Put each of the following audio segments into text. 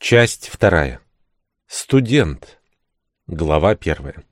Часть вторая. Студент. Глава первая.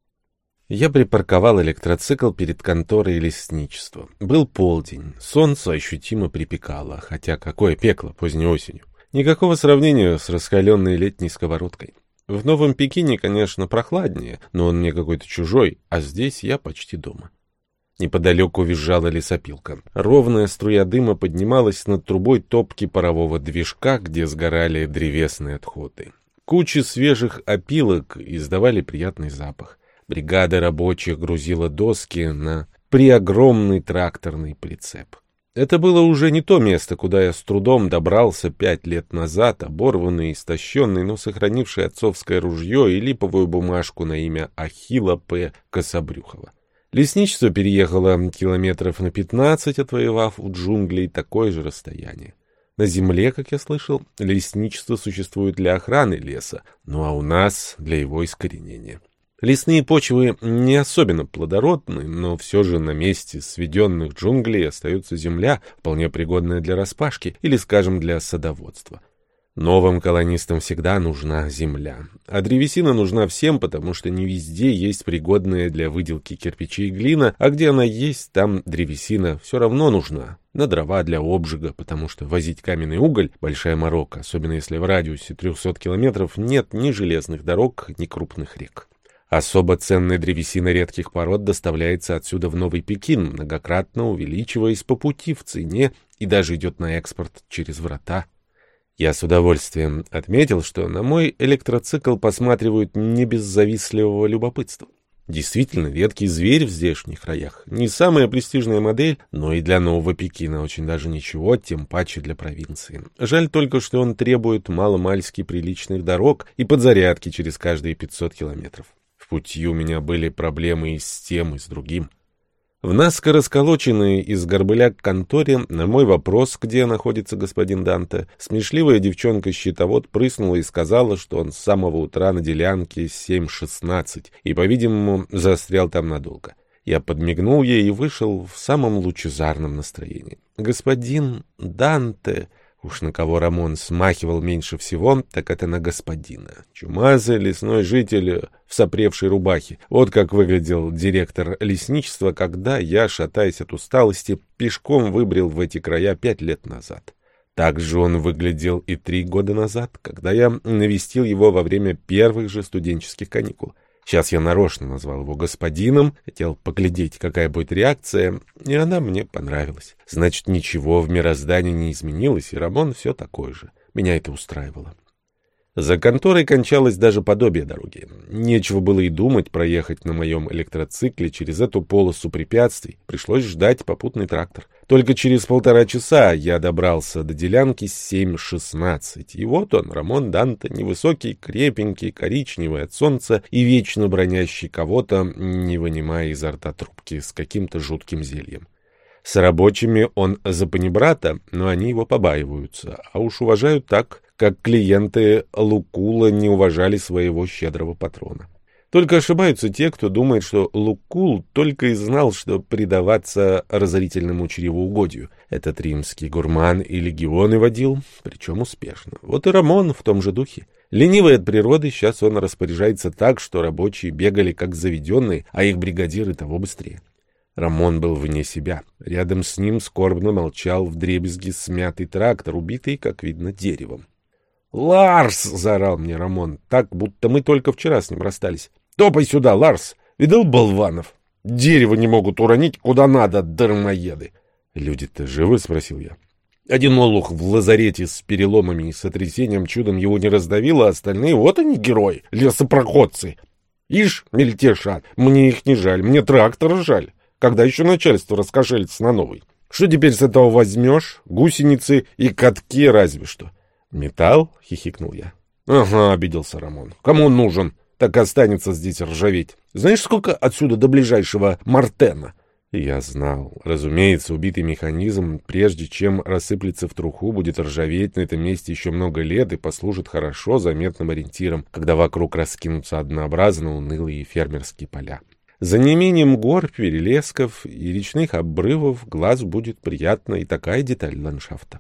Я припарковал электроцикл перед конторой лесничества. Был полдень, солнце ощутимо припекало, хотя какое пекло поздней осенью. Никакого сравнения с раскаленной летней сковородкой. В Новом Пекине, конечно, прохладнее, но он мне какой-то чужой, а здесь я почти дома. Неподалеку визжала лесопилка. Ровная струя дыма поднималась над трубой топки парового движка, где сгорали древесные отходы. Кучи свежих опилок издавали приятный запах. Бригада рабочих грузила доски на преогромный тракторный прицеп. Это было уже не то место, куда я с трудом добрался 5 лет назад, оборванный, истощенный, но сохранивший отцовское ружье и липовую бумажку на имя Ахилла П. Кособрюхова. Лесничество переехало километров на 15, отвоевав у джунглей такое же расстояние. На земле, как я слышал, лесничество существует для охраны леса, ну а у нас для его искоренения. Лесные почвы не особенно плодородны, но все же на месте сведенных джунглей остается земля, вполне пригодная для распашки или, скажем, для садоводства. Новым колонистам всегда нужна земля. А древесина нужна всем, потому что не везде есть пригодная для выделки кирпичей глина, а где она есть, там древесина все равно нужна. На дрова для обжига, потому что возить каменный уголь — большая морока, особенно если в радиусе 300 километров нет ни железных дорог, ни крупных рек. Особо ценная древесина редких пород доставляется отсюда в Новый Пекин, многократно увеличиваясь по пути в цене и даже идет на экспорт через врата. Я с удовольствием отметил, что на мой электроцикл посматривают не без завистливого любопытства. Действительно, редкий зверь в здешних краях. Не самая престижная модель, но и для Нового Пекина очень даже ничего, тем паче для провинции. Жаль только, что он требует маломальски приличных дорог и подзарядки через каждые 500 километров. В пути у меня были проблемы и с тем, и с другим. В наскоро сколоченной из горбыля конторе на мой вопрос, где находится господин Данте, смешливая девчонка-счетовод прыснула и сказала, что он с самого утра на делянке 7:16 и, по-видимому, застрял там надолго. Я подмигнул ей и вышел в самом лучезарном настроении. Господин Данте... Уж на кого Рамон смахивал меньше всего, так это на господина. Чумазый лесной житель в сопревшей рубахе. Вот как выглядел директор лесничества, когда я, шатаясь от усталости, пешком выбрел в эти края 5 лет назад. Так же он выглядел и 3 года назад, когда я навестил его во время первых же студенческих каникул. Сейчас я нарочно назвал его господином, хотел поглядеть, какая будет реакция, и она мне понравилась. Значит, ничего в мироздании не изменилось, и Рамон все такой же. Меня это устраивало. За конторой кончалось даже подобие дороги. Нечего было и думать проехать на моем электроцикле через эту полосу препятствий. Пришлось ждать попутный трактор. Только через 1,5 часа я добрался до делянки 7:16. И вот он, Рамон Данте, невысокий, крепенький, коричневый от солнца и вечно бронящий кого-то, не вынимая изо рта трубки с каким-то жутким зельем. С рабочими он за панибрата, но они его побаиваются, а уж уважают так, как клиенты Лукула не уважали своего щедрого патрона. Только ошибаются те, кто думает, что Лукул только и знал, что предаваться разорительному чревоугодию. Этот римский гурман и легионы водил, причем успешно. Вот и Рамон в том же духе. Ленивый от природы, сейчас он распоряжается так, что рабочие бегали как заведенные, а их бригадиры того быстрее. Рамон был вне себя. Рядом с ним скорбно молчал вдребезги смятый трактор, убитый, как видно, деревом. «Ларс!» — заорал мне Рамон, так, будто мы только вчера с ним расстались. «Топай сюда, Ларс! Видал болванов? Дерево не могут уронить куда надо, дармоеды!» «Люди-то живы?» — спросил я. Один олух в лазарете с переломами и сотрясением чудом его не раздавило, а остальные — вот они, герои, лесопроходцы. Ишь, мельтешат, мне их не жаль, мне трактор жаль. Когда еще начальство раскошелится на новый? Что теперь с этого возьмешь? Гусеницы и катки разве что. «Металл?» — хихикнул я. «Ага», — обиделся Рамон. «Кому он нужен? Так останется здесь ржаветь. Знаешь, сколько отсюда до ближайшего Мартена?» Я знал. Разумеется, убитый механизм, прежде чем рассыплется в труху, будет ржаветь на этом месте еще много лет и послужит хорошо заметным ориентиром, когда вокруг раскинутся однообразно унылые фермерские поля. За неимением гор, перелесков и речных обрывов глаз будет приятна и такая деталь ландшафта.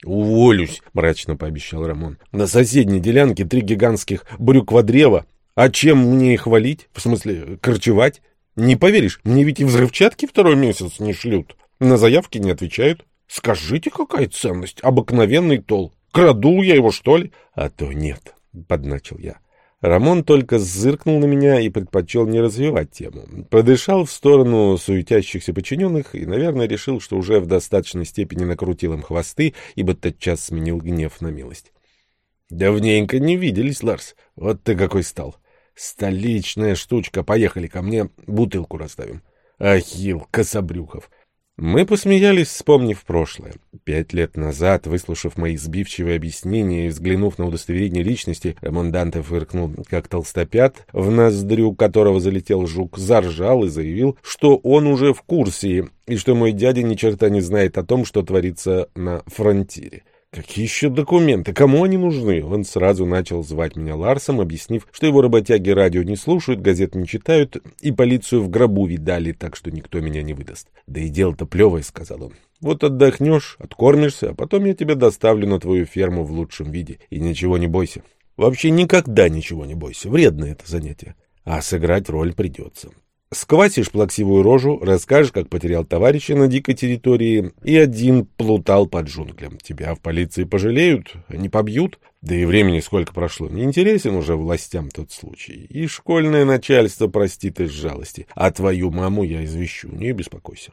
«Уволюсь», — мрачно пообещал Рамон. «На соседней делянке 3 гигантских брюквадрева. А чем мне их валить? В смысле, корчевать? Не поверишь, мне ведь и взрывчатки 2-й месяц не шлют. На заявки не отвечают. Скажите, какая ценность? Обыкновенный тол. Краду я его, что ли?» «А то нет», — подначил я. Рамон только зыркнул на меня и предпочел не развивать тему. Подышал в сторону суетящихся подчиненных и, наверное, решил, что уже в достаточной степени накрутил им хвосты, ибо тотчас сменил гнев на милость. «Давненько не виделись, Ларс. Вот ты какой стал. Столичная штучка. Поехали ко мне, бутылку расставим. Ахилл Кособрюхов». Мы посмеялись, вспомнив прошлое. 5 лет назад, выслушав мои сбивчивые объяснения и взглянув на удостоверение личности, Рамон Данте фыркнул, как толстопят, в ноздрю которого залетел жук, заржал и заявил, что он уже в курсе, и что мой дядя ни черта не знает о том, что творится на фронтире. Какие еще документы? Кому они нужны? Он сразу начал звать меня Ларсом, объяснив, что его работяги радио не слушают, газет не читают и полицию в гробу видали, так что никто меня не выдаст. «Да и дело-то плевое», — сказал он. «Вот отдохнешь, откормишься, а потом я тебя доставлю на твою ферму в лучшем виде. И ничего не бойся. Вообще никогда ничего не бойся. Вредно это занятие. А сыграть роль придется. Сквасишь плаксивую рожу, расскажешь, как потерял товарища на дикой территории и один плутал под джунглям. Тебя в полиции пожалеют, не побьют. Да и времени сколько прошло. Не интересен уже властям тот случай. И школьное начальство простит из жалости. А твою маму я извещу, не беспокойся».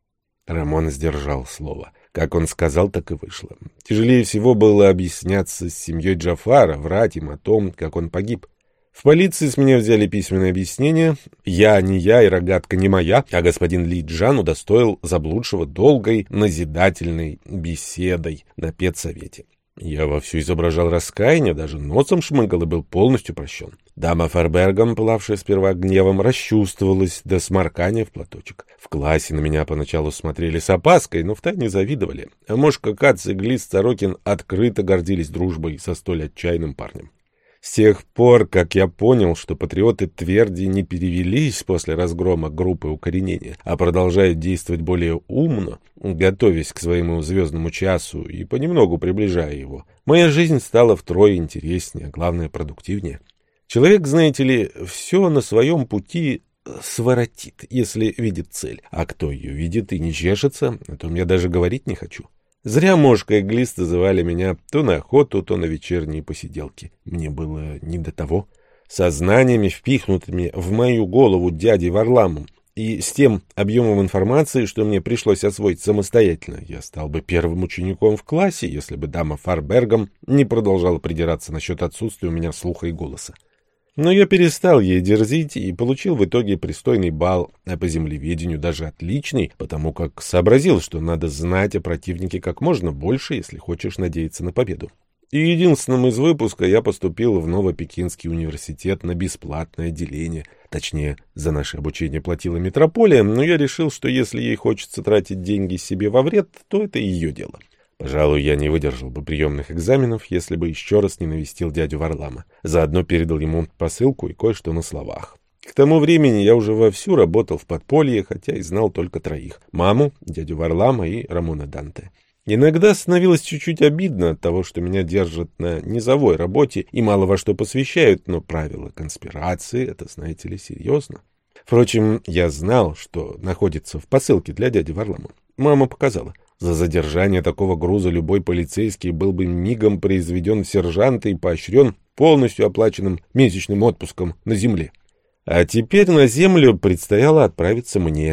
Рамон сдержал слово. Как он сказал, так и вышло. Тяжелее всего было объясняться с семьей Джафара, врать им о том, как он погиб. В полиции с меня взяли письменное объяснение. Я не я и рогатка не моя, а господин Ли Джан удостоил заблудшего долгой, назидательной беседой на педсовете. Я вовсю изображал раскаяние, даже носом шмыгал и был полностью прощен. Дама Фарбергом, пылавшая сперва гневом, расчувствовалась до сморкания в платочек. В классе на меня поначалу смотрели с опаской, но втайне завидовали. А Мошка Кац и Глист Сорокин открыто гордились дружбой со столь отчаянным парнем. С тех пор, как я понял, что патриоты Тверди не перевелись после разгрома группы укоренения, а продолжают действовать более умно, готовясь к своему звездному часу и понемногу приближая его, моя жизнь стала втрое интереснее, а главное продуктивнее. Человек, знаете ли, все на своем пути своротит, если видит цель, а кто ее видит и не чешется, о том я даже говорить не хочу. Зря Мошка и Глист называли меня то на охоту, то на вечерние посиделки. Мне было не до того. Со знаниями, впихнутыми в мою голову дядей Варламом, и с тем объемом информации, что мне пришлось освоить самостоятельно, я стал бы первым учеником в классе, если бы дама Фарбергом не продолжала придираться насчет отсутствия у меня слуха и голоса. Но я перестал ей дерзить и получил в итоге пристойный балл, а по землеведению даже отличный, потому как сообразил, что надо знать о противнике как можно больше, если хочешь надеяться на победу. И единственным из выпуска я поступил в Новопекинский университет на бесплатное отделение. Точнее, за наше обучение платила метрополия, но я решил, что если ей хочется тратить деньги себе во вред, то это ее дело. Пожалуй, я не выдержал бы приемных экзаменов, если бы еще раз не навестил дядю Варлама. Заодно передал ему посылку и кое-что на словах. К тому времени я уже вовсю работал в подполье, хотя и знал только 3: маму, дядю Варлама и Рамона Данте. Иногда становилось чуть-чуть обидно от того, что меня держат на низовой работе и мало во что посвящают, но правила конспирации — это, знаете ли, серьезно. Впрочем, я знал, что находится в посылке для дяди Варлама. Мама показала. За задержание такого груза любой полицейский был бы мигом произведен в сержанты и поощрен полностью оплаченным месячным отпуском на земле. А теперь на землю предстояло отправиться мне.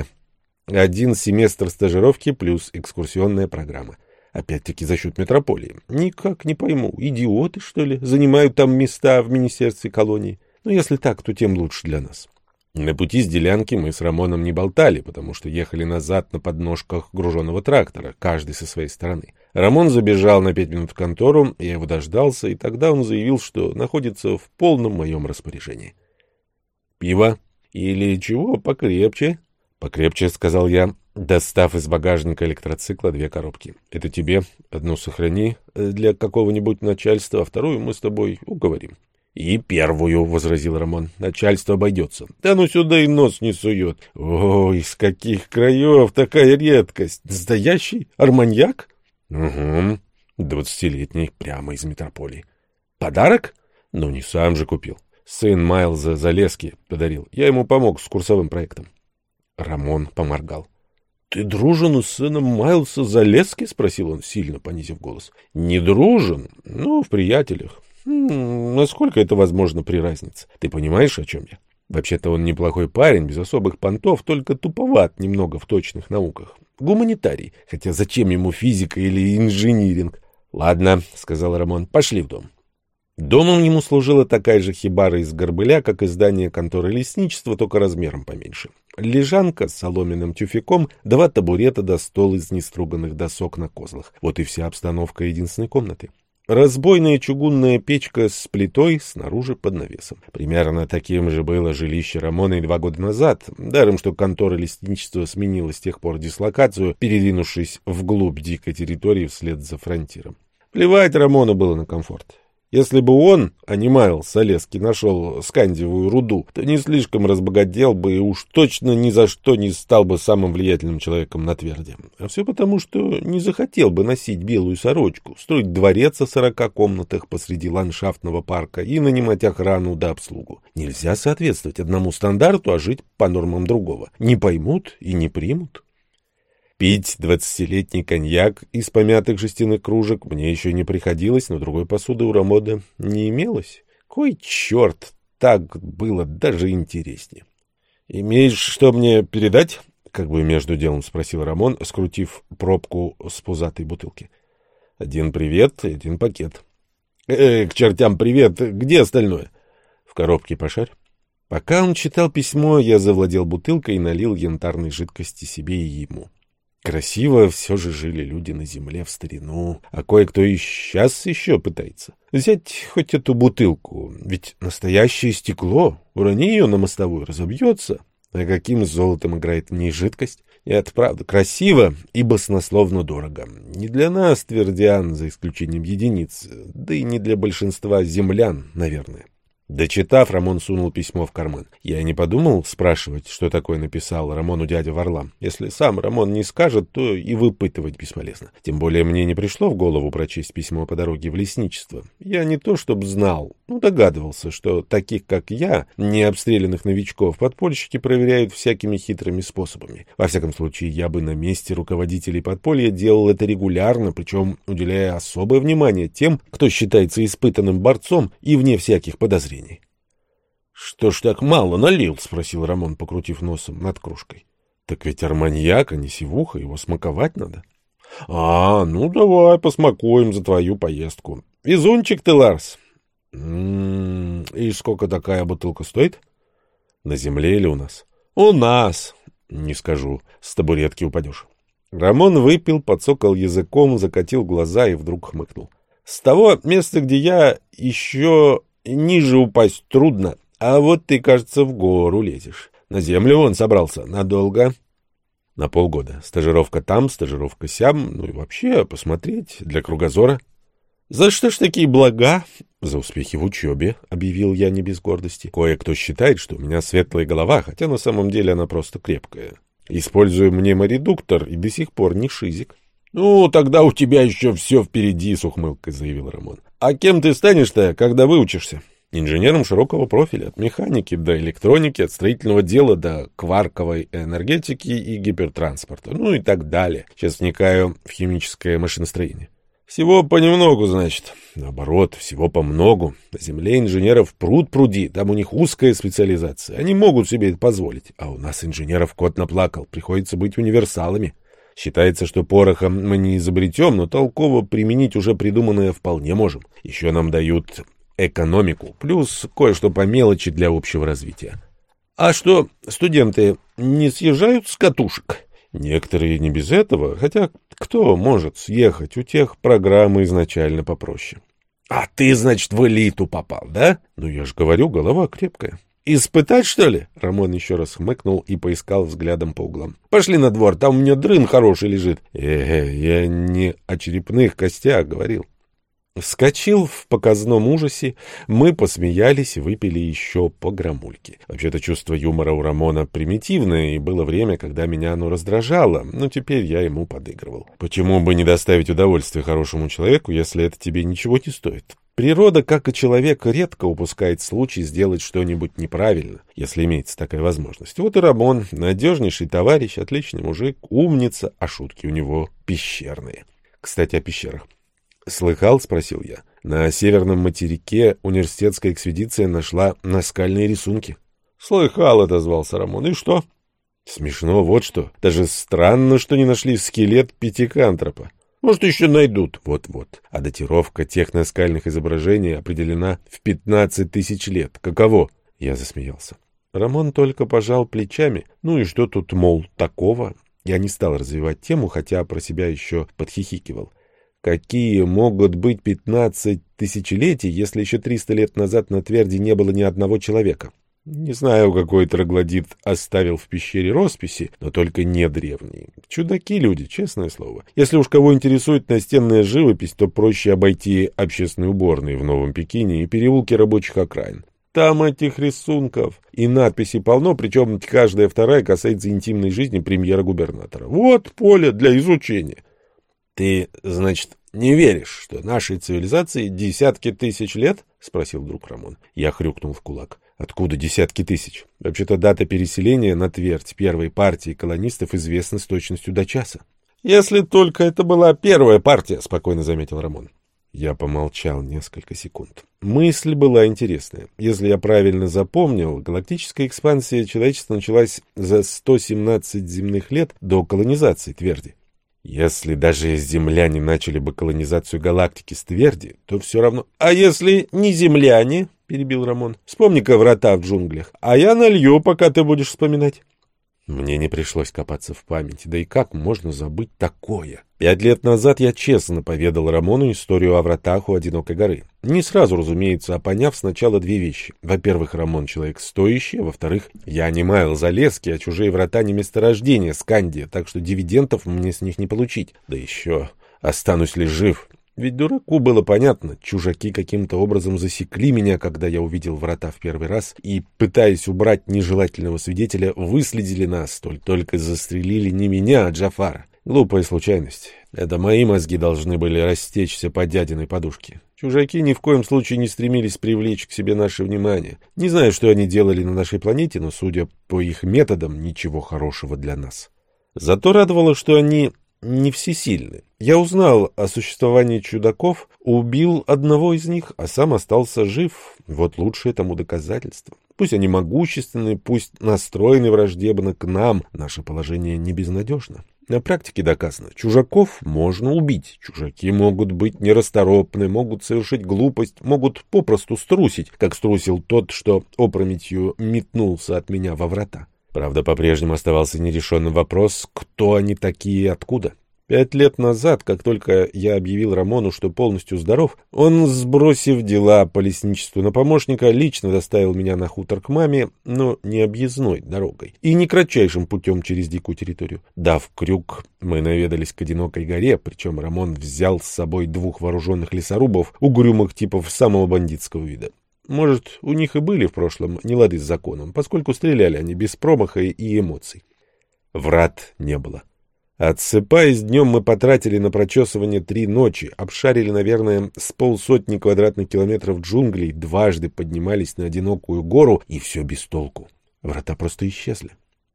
1 семестр стажировки плюс экскурсионная программа. Опять-таки за счет метрополии. Никак не пойму, идиоты, что ли, занимают там места в министерстве колонии? Но если так, то тем лучше для нас. На пути с делянки мы с Рамоном не болтали, потому что ехали назад на подножках груженного трактора, каждый со своей стороны. Рамон забежал на 5 минут в контору, я его дождался, и тогда он заявил, что находится в полном моем распоряжении. «Пиво? Или чего покрепче?» «Покрепче», — сказал я, достав из багажника электроцикла 2 коробки. «Это тебе. Одну сохрани для какого-нибудь начальства, а вторую мы с тобой уговорим». «И первую», — возразил Рамон, — «начальство обойдется». «Да ну сюда и нос не сует». «Ой, из каких краев такая редкость! Настоящий арманьяк?» «Угу. 20-летний, прямо из метрополии. Подарок? Ну, не сам же купил. Сын Майлза Залески подарил. Я ему помог с курсовым проектом. Рамон поморгал. — Ты дружен с сыном Майлса Залески? — спросил он, сильно понизив голос. — Не дружен, но в приятелях. Насколько это возможно при разнице? Ты понимаешь, о чем я? Вообще-то он неплохой парень, без особых понтов, только туповат немного в точных науках. Гуманитарий, хотя зачем ему физика или инжиниринг? — Ладно, — сказал Рамон, — пошли в дом. Домом ему служила такая же хибара из горбыля, как и здание конторы лесничества, только размером поменьше. Лежанка с соломенным тюфяком, 2 табурета да стол из неструганных досок на козлах. Вот и вся обстановка единственной комнаты. Разбойная чугунная печка с плитой снаружи под навесом. Примерно таким же было жилище Рамона и 2 года назад, даром что контора лесничества сменила с тех пор дислокацию, передвинувшись вглубь дикой территории вслед за фронтиром. Плевать Рамону было на комфорт. Если бы он, а не Майлз Залески, нашел скандиевую руду, то не слишком разбогател бы и уж точно ни за что не стал бы самым влиятельным человеком на Тверде. А все потому, что не захотел бы носить белую сорочку, строить дворец о 40 комнатах посреди ландшафтного парка и нанимать охрану да обслугу. Нельзя соответствовать одному стандарту, а жить по нормам другого. Не поймут и не примут. Пить 20-летний коньяк из помятых жестяных кружек мне еще не приходилось, но другой посуды у Рамона не имелось. Кой черт, так было даже интереснее. — Имеешь что мне передать? — как бы между делом спросил Рамон, скрутив пробку с пузатой бутылки. — 1 привет и 1 пакет. — К чертям привет, где остальное? — В коробке пошарь. Пока он читал письмо, я завладел бутылкой и налил янтарной жидкости себе и ему. Красиво все же жили люди на земле в старину, а кое-кто и сейчас еще пытается. Взять хоть эту бутылку, ведь настоящее стекло, урони ее на мостовую, разобьется. А каким золотом играет в ней жидкость? Это правда красиво и баснословно дорого. Не для нас, твердян, за исключением единиц, да и не для большинства землян, наверное. Дочитав, Рамон сунул письмо в карман. Я не подумал спрашивать, что такое написал Рамону дядя Варлам. Если сам Рамон не скажет, то и выпытывать бесполезно. Тем более мне не пришло в голову прочесть письмо по дороге в лесничество. Я не то чтобы знал, но догадывался, что таких, как я, не обстрелянных новичков, подпольщики проверяют всякими хитрыми способами. Во всяком случае, я бы на месте руководителей подполья делал это регулярно, причем уделяя особое внимание тем, кто считается испытанным борцом и вне всяких подозрений. — Что ж так мало налил? — спросил Рамон, покрутив носом над кружкой. — Так ведь арманьяк, а не сивуха, его смаковать надо. — Ну давай посмакуем за твою поездку. Везунчик ты, Ларс. — И сколько такая бутылка стоит? — На земле или у нас? — У нас. — Не скажу, с табуретки упадешь. Рамон выпил, подсокал языком, закатил глаза и вдруг хмыкнул. — С того места, где я, еще ниже упасть трудно, а вот ты, кажется, в гору лезешь. На землю он собрался. Надолго? На полгода. Стажировка там, стажировка сям, ну и вообще посмотреть для кругозора. За что ж такие блага? За успехи в учебе, объявил я не без гордости. Кое-кто считает, что у меня светлая голова, хотя на самом деле она просто крепкая. Использую мнеморедуктор и до сих пор не шизик. Ну, тогда у тебя еще все впереди, с ухмылкой заявил Рамон. А кем ты станешь-то, когда выучишься? Инженером широкого профиля, от механики до электроники, от строительного дела до кварковой энергетики и гипертранспорта, ну и так далее. Сейчас вникаю в химическое машиностроение. Всего понемногу, значит. Наоборот, всего помногу. На земле инженеров пруд-пруди, там у них узкая специализация. Они могут себе это позволить. А у нас инженеров кот наплакал, приходится быть универсалами. Считается, что порохом мы не изобретем, но толково применить уже придуманное вполне можем. Еще нам дают экономику, плюс кое-что по мелочи для общего развития. А что, студенты не съезжают с катушек? Некоторые не без этого, хотя кто может съехать, у тех программы изначально попроще. А ты, значит, в элиту попал, да? Ну, я же говорю, голова крепкая. Испытать, что ли? Рамон еще раз хмыкнул и поискал взглядом по углам. Пошли на двор, там у меня дрын хороший лежит. Я не о черепных костях говорил. Вскочил в показном ужасе, мы посмеялись и выпили еще по грамульке. Вообще-то чувство юмора у Рамона примитивное, и было время, когда меня оно раздражало, но теперь я ему подыгрывал. Почему бы не доставить удовольствие хорошему человеку, если это тебе ничего не стоит? Природа, как и человек, редко упускает случай сделать что-нибудь неправильно, если имеется такая возможность. Вот и Рамон, надежнейший товарищ, отличный мужик, умница, а шутки у него пещерные. Кстати, о пещерах. «Слыхал?» — спросил я. «На северном материке университетская экспедиция нашла наскальные рисунки». «Слыхал», — отозвался Рамон. «И что?» «Смешно, вот что. Даже странно, что не нашли скелет пятикантропа. Может, еще найдут». «Вот-вот. А датировка тех наскальных изображений определена в 15 тысяч лет. Каково?» Я засмеялся. Рамон только пожал плечами. «Ну и что тут, мол, такого?» Я не стал развивать тему, хотя про себя еще подхихикивал. Какие могут быть 15 тысячелетий, если еще 300 лет назад на Тверди не было ни одного человека? Не знаю, какой троглодит оставил в пещере росписи, но только не древние. Чудаки люди, честное слово. Если уж кого интересует настенная живопись, то проще обойти общественные уборные в Новом Пекине и переулки рабочих окраин. Там этих рисунков и надписей полно, причем каждая вторая касается интимной жизни премьера-губернатора. Вот поле для изучения. «Ты, значит, не веришь, что нашей цивилизации десятки тысяч лет?» — спросил вдруг Рамон. Я хрюкнул в кулак. «Откуда десятки тысяч? Вообще-то дата переселения на Твердь первой партии колонистов известна с точностью до часа». «Если только это была первая партия», — спокойно заметил Рамон. Я помолчал несколько секунд. Мысль была интересная. Если я правильно запомнил, галактическая экспансия человечества началась за 117 земных лет до колонизации Тверди. Если даже земляне начали бы колонизацию галактики с Тверди, то все равно... — А если не земляне? — перебил Рамон. — Вспомни-ка врата в джунглях. А я налью, пока ты будешь вспоминать. Мне не пришлось копаться в памяти. Да и как можно забыть такое? 5 лет назад я честно поведал Рамону историю о вратах у Одинокой горы. Не сразу, разумеется, а поняв сначала две вещи. Во-первых, Рамон человек стоящий, а во-вторых, я не маял залезки, а чужие врата не месторождение Скандия, так что дивидендов мне с них не получить. Да еще останусь ли жив? Ведь дураку было понятно, чужаки каким-то образом засекли меня, когда я увидел врата в первый раз, и, пытаясь убрать нежелательного свидетеля, выследили нас, только застрелили не меня, а Джафара. Глупая случайность. Это мои мозги должны были растечься по дядиной подушке. Чужаки ни в коем случае не стремились привлечь к себе наше внимание. Не знаю, что они делали на нашей планете, но, судя по их методам, ничего хорошего для нас. Зато радовало, что они не всесильны. Я узнал о существовании чудаков, убил одного из них, а сам остался жив. Вот лучшее тому доказательство. Пусть они могущественны, пусть настроены враждебно к нам, наше положение не безнадежно. На практике доказано, чужаков можно убить. Чужаки могут быть нерасторопны, могут совершить глупость, могут попросту струсить, как струсил тот, что опрометью метнулся от меня во врата. Правда, по-прежнему оставался нерешенным вопрос, кто они такие и откуда. 5 лет назад, как только я объявил Рамону, что полностью здоров, он, сбросив дела по лесничеству на помощника, лично доставил меня на хутор к маме, но не объездной дорогой и не кратчайшим путем через дикую территорию. Дав крюк, мы наведались к Одинокой горе, причем Рамон взял с собой 2 вооруженных лесорубов, угрюмых типов самого бандитского вида. Может, у них и были в прошлом нелады с законом, поскольку стреляли они без промаха и эмоций. Врат не было. Отсыпаясь днем, мы потратили на прочесывание 3 ночи, обшарили, наверное, с 50 квадратных километров джунглей, дважды поднимались на Одинокую гору, и все без толку. Врата просто исчезли.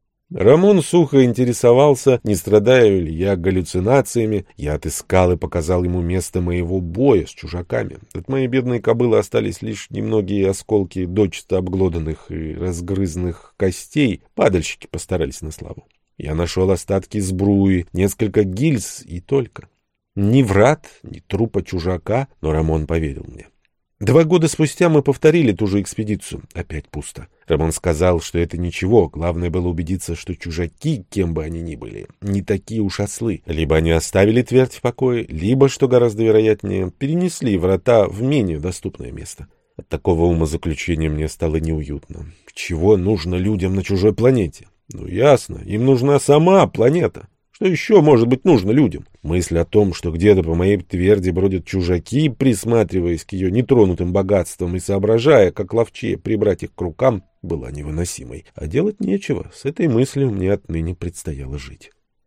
Рамон сухо интересовался, не страдаю ли я галлюцинациями. Я отыскал и показал ему место моего боя с чужаками. От моей бедной кобылы остались лишь немногие осколки дочисто обглоданных и разгрызанных костей. Падальщики постарались на славу. Я нашел остатки сбруи, несколько гильз и только. Ни врат, ни трупа чужака, но Рамон поверил мне. 2 года спустя мы повторили ту же экспедицию. Опять пусто. Рамон сказал, что это ничего, главное было убедиться, что чужаки, кем бы они ни были, не такие уж ослы. Либо они оставили Твердь в покое, либо, что гораздо вероятнее, перенесли врата в менее доступное место. От такого умозаключения мне стало неуютно. Чего нужно людям на чужой планете? Ну, ясно, им нужна сама планета. Что еще может быть нужно людям? Мысль о том, что где-то по моей тверди бродят чужаки, присматриваясь к ее нетронутым богатствам и соображая, как ловчее прибрать их к рукам, была невыносимой. А делать нечего. С этой мыслью мне отныне предстояло жить.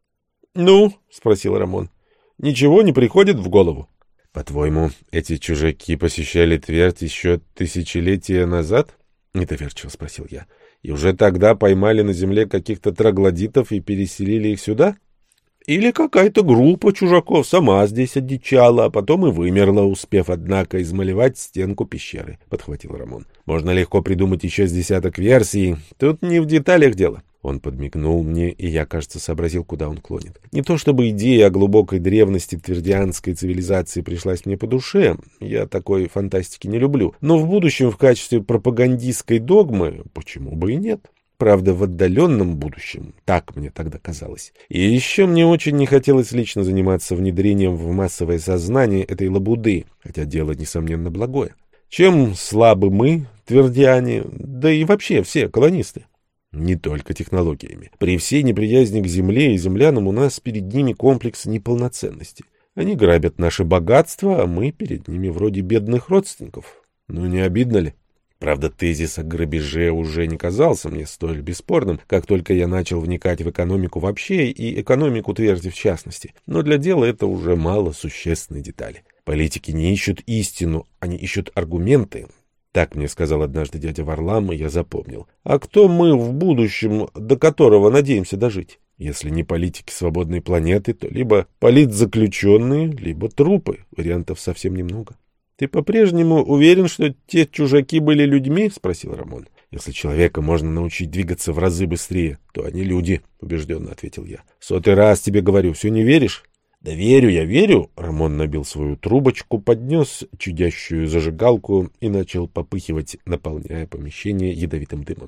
«Ну?» — спросил Рамон. «Ничего не приходит в голову?» «По-твоему, эти чужаки посещали твердь еще тысячелетия назад?» — недоверчиво спросил я. «И уже тогда поймали на земле каких-то троглодитов и переселили их сюда? Или какая-то группа чужаков сама здесь одичала, а потом и вымерла, успев, однако, измалевать стенку пещеры», — подхватил Рамон. «Можно легко придумать еще с десяток версий. Тут не в деталях дело». Он подмигнул мне, и я, кажется, сообразил, куда он клонит. Не то чтобы идея о глубокой древности твердианской цивилизации пришлась мне по душе, я такой фантастики не люблю, но в будущем в качестве пропагандистской догмы почему бы и нет? Правда, в отдаленном будущем, так мне тогда казалось. И еще мне очень не хотелось лично заниматься внедрением в массовое сознание этой лабуды, хотя дело, несомненно, благое. Чем слабы мы, твердиане, да и вообще все колонисты? Не только технологиями. При всей неприязни к земле и землянам у нас перед ними комплекс неполноценности. Они грабят наше богатство, а мы перед ними вроде бедных родственников. Ну, не обидно ли? Правда, тезис о грабеже уже не казался мне столь бесспорным, как только я начал вникать в экономику вообще и экономику тверди в частности. Но для дела это уже мало существенной детали. Политики не ищут истину, они ищут аргументы. Так мне сказал однажды дядя Варлам, и я запомнил. А кто мы в будущем, до которого надеемся дожить? Если не политики свободной планеты, то либо политзаключенные, либо трупы. Вариантов совсем немного. — Ты по-прежнему уверен, что те чужаки были людьми? — спросил Рамон. — Если человека можно научить двигаться в разы быстрее, то они люди, — убежденно ответил я. — 100-й раз тебе говорю, все не веришь? — Да верю, я верю. Рамон набил свою трубочку, поднес чудящую зажигалку и начал попыхивать, наполняя помещение ядовитым дымом.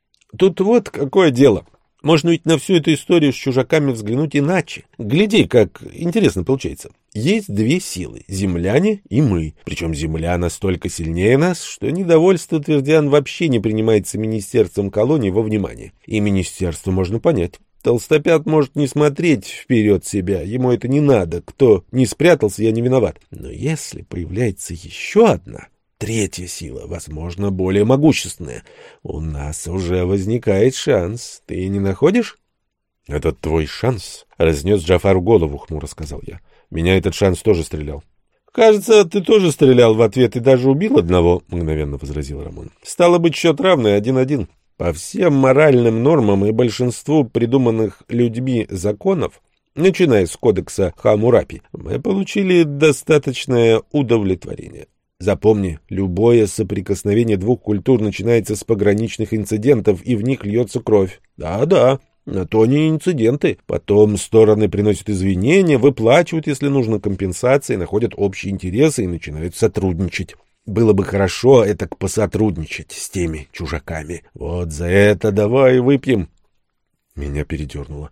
— Тут вот какое дело. Можно ведь на всю эту историю с чужаками взглянуть иначе. Гляди, как интересно получается. Есть две силы — земляне и мы. Причем земля настолько сильнее нас, что недовольство твердиан вообще не принимается министерством колонии во внимание. И министерство можно понять. Толстопят может не смотреть вперед себя, ему это не надо. Кто не спрятался, я не виноват. Но если появляется еще одна, третья сила, возможно, более могущественная, у нас уже возникает шанс. Ты не находишь? — Это твой шанс? — разнес Джафару голову, хмуро сказал я. — Меня этот шанс тоже стрелял. — Кажется, ты тоже стрелял в ответ и даже убил одного, — мгновенно возразил Рамон. — Стало быть, счет равный 1-1. По всем моральным нормам и большинству придуманных людьми законов, начиная с кодекса Хаммурапи, мы получили достаточное удовлетворение. Запомни, любое соприкосновение двух культур начинается с пограничных инцидентов, и в них льется кровь. Да-да, на то не инциденты. Потом стороны приносят извинения, выплачивают, если нужно, компенсации, находят общие интересы и начинают сотрудничать. Было бы хорошо этак посотрудничать с теми чужаками. Вот за это давай выпьем. Меня передернуло.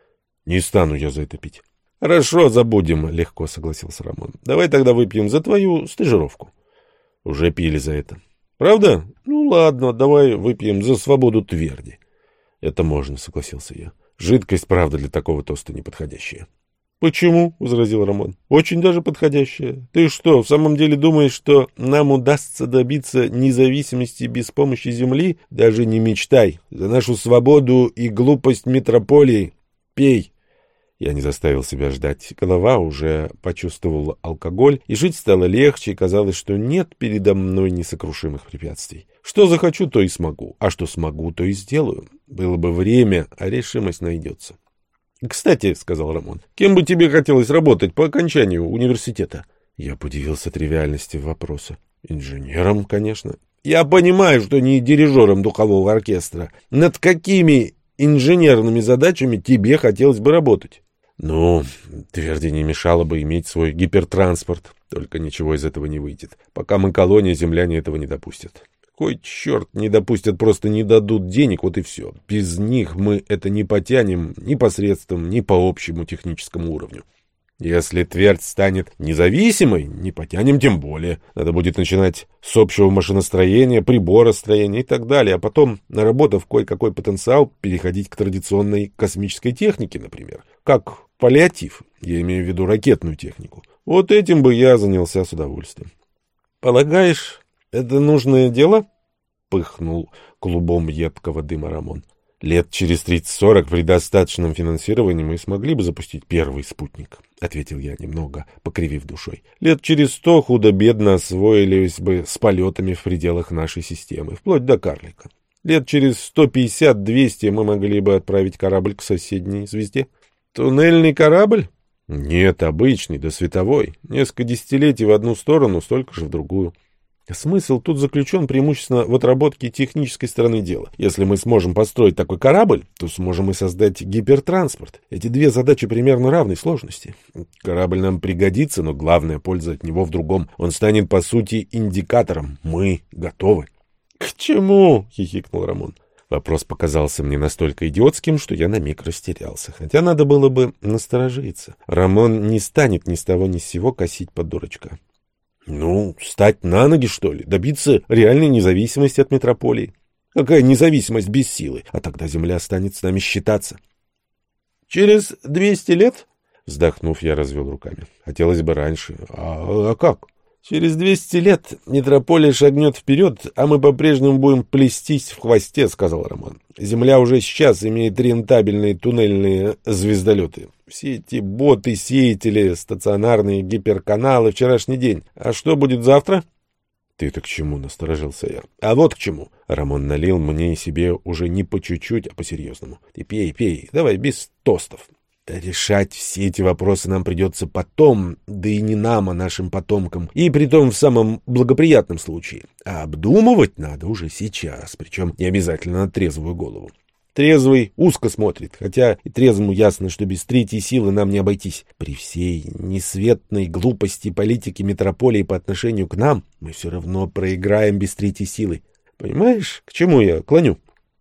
Не стану я за это пить. — Хорошо, забудем, — легко согласился Рамон. — Давай тогда выпьем за твою стажировку. — Уже пили за это. — Правда? Ну ладно, давай выпьем за свободу тверди. — Это можно, — согласился я. Жидкость, правда, для такого тоста неподходящая. — Почему? — возразил Рамон. — Очень даже подходящая. Ты что, в самом деле думаешь, что нам удастся добиться независимости без помощи земли? Даже не мечтай. За нашу свободу и глупость метрополии. Пей. Я не заставил себя ждать. Голова уже почувствовала алкоголь, и жить стало легче, и казалось, что нет передо мной несокрушимых препятствий. Что захочу, то и смогу, а что смогу, то и сделаю. Было бы время, а решимость найдется. — Кстати, — сказал Рамон, — кем бы тебе хотелось работать по окончанию университета? Я подивился тривиальности вопроса. — Инженером, конечно. — Я понимаю, что не дирижером духового оркестра. Над какими инженерными задачами тебе хотелось бы работать? Ну, тверди не мешало бы иметь свой гипертранспорт. Только ничего из этого не выйдет. Пока мы колония, земляне этого не допустят. Кой черт не допустят, просто не дадут денег, вот и все. Без них мы это не потянем ни посредством, ни по общему техническому уровню. Если твердь станет независимой, не потянем тем более. Надо будет начинать с общего машиностроения, приборостроения и так далее, а потом, наработав кое-какой потенциал, переходить к традиционной космической технике, например. как паллиатив. Я имею в виду ракетную технику. Вот этим бы я занялся с удовольствием. Полагаешь, это нужное дело? Пыхнул клубом едкого дыма Рамон. Лет через 30-40 при достаточном финансировании мы смогли бы запустить первый спутник, — ответил я, немного покривив душой. Лет через 100 худо-бедно освоились бы с полетами в пределах нашей системы, вплоть до карлика. Лет через 150-200 мы могли бы отправить корабль к соседней звезде. Туннельный корабль? Нет, обычный, да световой. Несколько десятилетий в одну сторону, столько же в другую. Смысл тут заключен преимущественно в отработке технической стороны дела. Если мы сможем построить такой корабль, то сможем и создать гипертранспорт. Эти две задачи примерно равной сложности. Корабль нам пригодится, но главная польза от него в другом. Он станет, по сути, индикатором. Мы готовы. — К чему? — хихикнул Рамон. Вопрос показался мне настолько идиотским, что я на миг растерялся. Хотя надо было бы насторожиться. Рамон не станет ни с того ни с сего косить под дурачка. Ну, встать на ноги, что ли? Добиться реальной независимости от метрополии? Какая независимость без силы? А тогда земля станет с нами считаться. Через 200 лет? Вздохнув, я развел руками. Хотелось бы раньше. А как? Через 200 лет метрополия шагнет вперед, а мы по-прежнему будем плестись в хвосте, — сказал Роман. Земля уже сейчас имеет рентабельные туннельные звездолеты. Все эти боты-сеятели, стационарные гиперканалы, вчерашний день. А что будет завтра? — Ты-то к чему? — насторожился я. — А вот к чему. Рамон налил мне и себе уже не по чуть-чуть, а по-серьезному. — Ты пей, давай без тостов. Решать все эти вопросы нам придется потом, да и не нам, а нашим потомкам, и притом в самом благоприятном случае. А обдумывать надо уже сейчас, причем не обязательно на трезвую голову. Трезвый узко смотрит, хотя и трезвому ясно, что без третьей силы нам не обойтись. При всей несветной глупости политики метрополии по отношению к нам мы все равно проиграем без третьей силы. Понимаешь, к чему я клоню?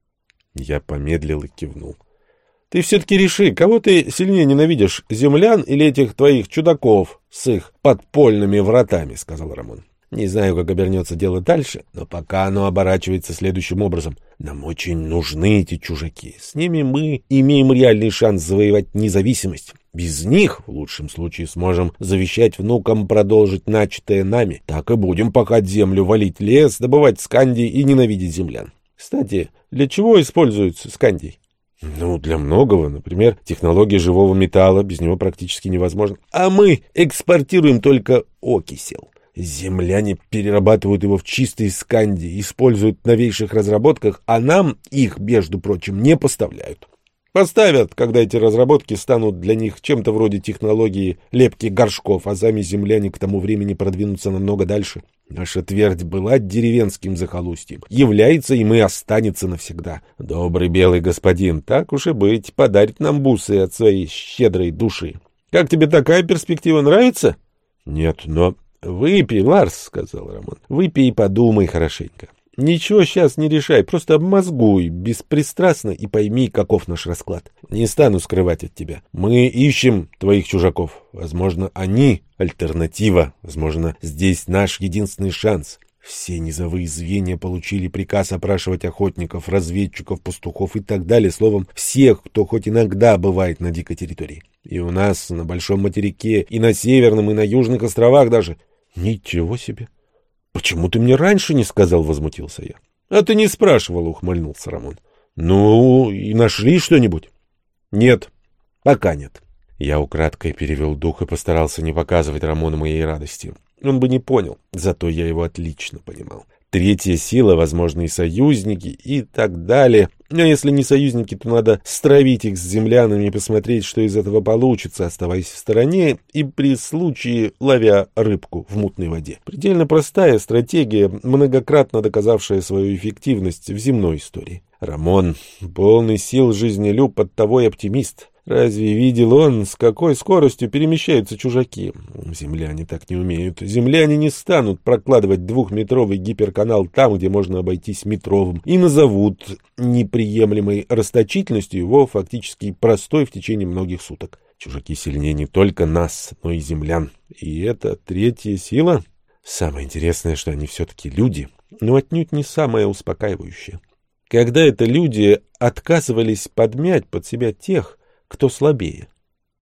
Я помедлил и кивнул. Ты все-таки реши, кого ты сильнее ненавидишь, землян или этих твоих чудаков с их подпольными вратами, — сказал Рамон. Не знаю, как обернется дело дальше, но пока оно оборачивается следующим образом. Нам очень нужны эти чужаки. С ними мы имеем реальный шанс завоевать независимость. Без них, в лучшем случае, сможем завещать внукам продолжить начатое нами. Так и будем пахать землю, валить лес, добывать скандий и ненавидеть землян. Кстати, для чего используются скандий? Ну, для многого. Например, технология живого металла, без него практически невозможно. А мы экспортируем только окисел. Земляне перерабатывают его в чистый скандий, используют в новейших разработках, а нам их, между прочим, не поставляют. Поставят, когда эти разработки станут для них чем-то вроде технологии лепки горшков, а сами земляне к тому времени продвинутся намного дальше. Наша твердь была деревенским захолустьем, является им и останется навсегда. Добрый белый господин, так уж и быть, подарит нам бусы от своей щедрой души. Как тебе такая перспектива, нравится? Нет, но... «Выпей, Ларс», — сказал Рамон. «Выпей и подумай хорошенько. Ничего сейчас не решай, просто обмозгуй беспристрастно и пойми, каков наш расклад. Не стану скрывать от тебя. Мы ищем твоих чужаков. Возможно, они — альтернатива. Возможно, здесь наш единственный шанс. Все низовые звенья получили приказ опрашивать охотников, разведчиков, пастухов и так далее. Словом, всех, кто хоть иногда бывает на дикой территории. И у нас на Большом материке, и на Северном, и на Южных островах даже». «Ничего себе! Почему ты мне раньше не сказал?» — возмутился я. «А ты не спрашивал», — ухмыльнулся Рамон. «Ну, и нашли что-нибудь?» «Нет, пока нет». Я украдкой перевел дух и постарался не показывать Рамону моей радости. Он бы не понял, зато я его отлично понимал. Третья сила, возможно, и союзники, и так далее. Но если не союзники, то надо стравить их с землянами и посмотреть, что из этого получится, оставаясь в стороне и при случае ловя рыбку в мутной воде. Предельно простая стратегия, многократно доказавшая свою эффективность в земной истории. Рамон, полный сил жизнелюб, оттого и оптимист. Разве видел он, с какой скоростью перемещаются чужаки? Земляне так не умеют. Земляне не станут прокладывать двухметровый гиперканал там, где можно обойтись метровым, и назовут неприемлемой расточительностью его фактически простой в течение многих суток. Чужаки сильнее не только нас, но и землян. И это третья сила. Самое интересное, что они все-таки люди, но отнюдь не самое успокаивающее. Когда это люди отказывались подмять под себя тех, кто слабее.